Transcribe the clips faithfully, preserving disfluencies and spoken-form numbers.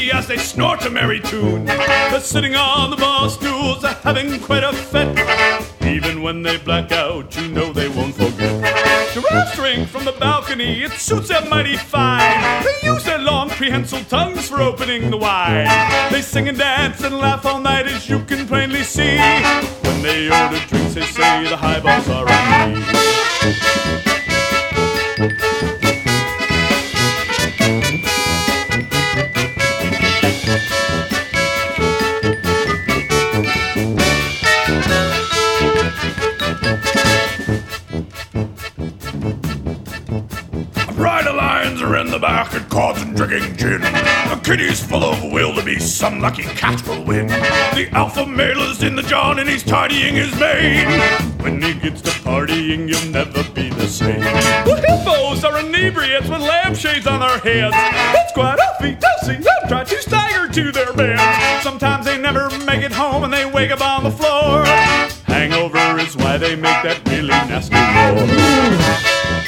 happy as they snort a merry tune. They're sitting on the bar stools, they're having quite a fit. Even when they black out, you know they won't forget. Giraffes drink from the balcony, it suits them mighty fine. They use their long prehensile tongues for opening the wine. They sing and dance and laugh all night, as you can plainly see. When they order drinks, they say the highballs are on me. Bridle lions are in the back and cards and drinking gin. The kitty's full of wildebeest, some lucky cat will win. The alpha male is in the john and he's tidying his mane. When he gets to partying, you'll never be the same. The hippos are inebriates with lampshades on their heads. It's quite awfully-dosey, they'll try to stagger to their beds. Sometimes they never make it home and they wake up on the floor. Hangover is why they make that really nasty roar.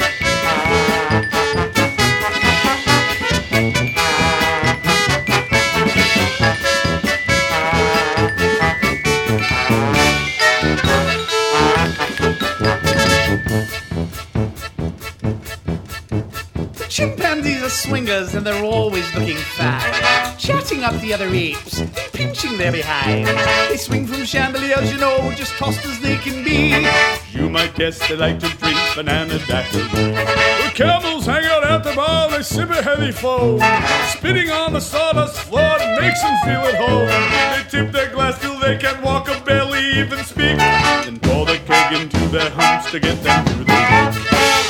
Chimpanzees are swingers and they're always looking fat, chatting up the other apes and pinching their behinds. They swing from chandeliers, you know, just tossed as they can be. You might guess they like to drink banana daiquiri. The camels hang out at the bar, they sip a heavy foam. Spitting on the sawdust floor makes them feel at home. They tip their glass till they can't walk or barely even speak, then pour the keg into their humps to get them through the week.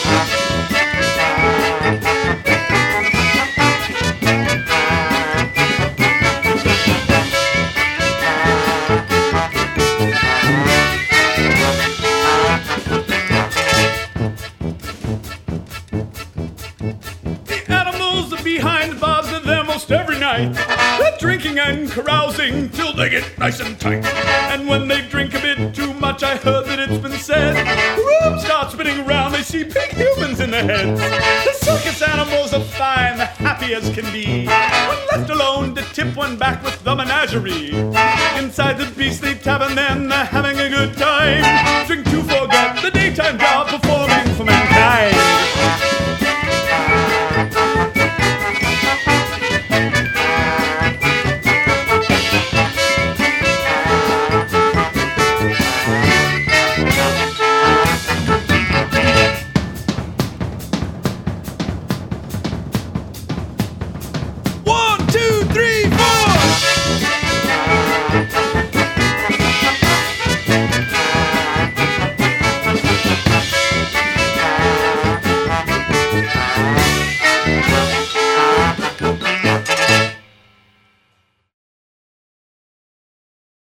Behind bars with them most every night. They're drinking and carousing till they get nice and tight. And when they drink a bit too much, I heard that it's been said, the room starts spinning around, they see pink humans in their heads. The circus animals are fine, the happy as can be, when left alone to tip one back with the menagerie. Inside the beastly tavern then, they're having a good time. Drink to forget the daytime job before